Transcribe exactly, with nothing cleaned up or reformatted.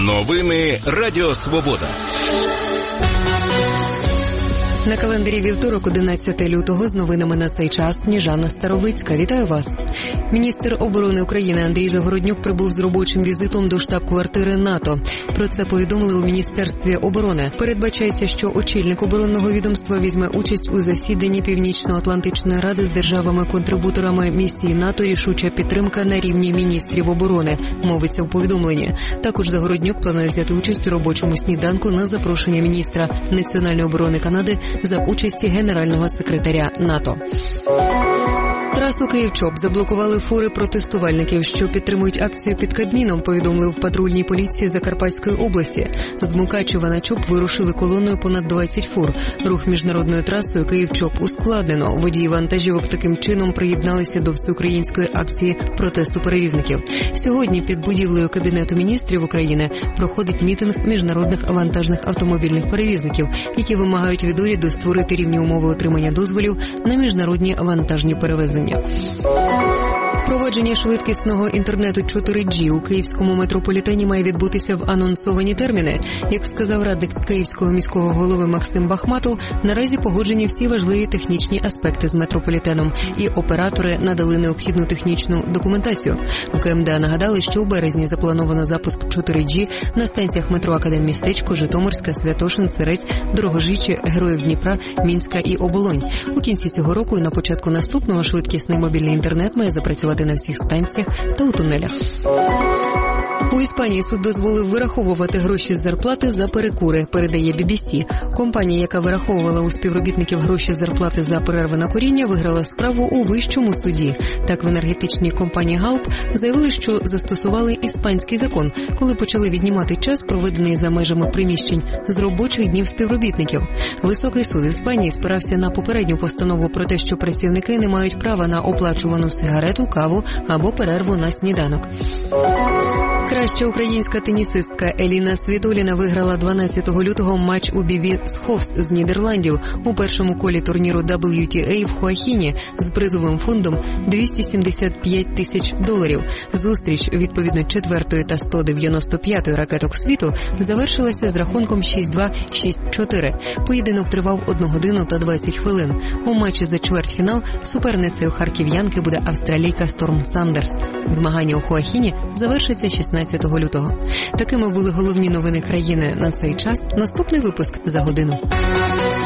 Новини Радіо Свобода. На календарі вівторок, одинадцяте лютого, з новинами на цей час Сніжана Старовицька. Вітаю вас. Міністр оборони України Андрій Загороднюк прибув з робочим візитом до штаб-квартири НАТО. Про це повідомили у Міністерстві оборони. Передбачається, що очільник оборонного відомства візьме участь у засіданні Північно-Атлантичної ради з державами-контрибуторами місії НАТО «Рішуча підтримка» на рівні міністрів оборони, мовиться в повідомленні. Також Загороднюк планує взяти участь у робочому сніданку на запрошення міністра національної оборони Канади за участі генерального секретаря НАТО. Трасу Київ-Чоп заблокували фури протестувальників, що підтримують акцію під Кабміном, повідомили в патрульній поліції Закарпатської області. З Мукачева на Чоп вирушили колоною понад двадцять фур. Рух міжнародною трасою Київ-Чоп ускладнено. Водії вантажівок таким чином приєдналися до всеукраїнської акції протесту перевізників. Сьогодні під будівлею Кабінету міністрів України проходить мітинг міжнародних вантажних автомобільних перевізників, які вимагають від уряду створити рівні умови отримання дозволів на міжнародні вантажні перевезення. Впровадження швидкісного інтернету чотири джі у київському метрополітені має відбутися в анонсовані терміни. Як сказав радник київського міського голови Максим Бахматов, наразі погоджені всі важливі технічні аспекти з метрополітеном, і оператори надали необхідну технічну документацію. У КМДА нагадали, що у березні заплановано запуск чотири джі на станціях метро Академмістечко, Житомирська, Святошин, Сирець, Дорогожичі, Героїв Дніпра, Мінська і Оболонь. У кінці цього року і на початку наступного швидкісний мобільний інтернет має запрацювати на всіх станціях та у тунелях. У Іспанії суд дозволив вираховувати гроші з зарплати за перекури, передає бі бі сі. Компанія, яка вираховувала у співробітників гроші з зарплати за перерви на куріння, виграла справу у вищому суді. Так, в енергетичній компанії Галп заявили, що застосували іспанський закон, коли почали віднімати час, проведений за межами приміщень, з робочих днів співробітників. Високий суд Іспанії спирався на попередню постанову про те, що працівники не мають права на оплачувану сигарету, каву або перерву на сніданок. Краща українська тенісистка Еліна Світоліна виграла дванадцятого лютого матч у Біві Сховс з Нідерландів у першому колі турніру дабл ю ті ей в Хуахіні з призовим фондом двісті сімдесят п'ять тисяч доларів. Зустріч, відповідно, четвертої та сто дев'яносто п'ятої ракеток світу, завершилася з рахунком шість-два - шість-чотири. Поєдинок тривав одну годину та двадцять хвилин. У матчі за чвертьфінал суперницею харків'янки буде австралійка Сторм Сандерс. Змагання у Хуахіні завершиться шістнадцятого лютого. Такими були головні новини країни на цей час. Наступний випуск за годину.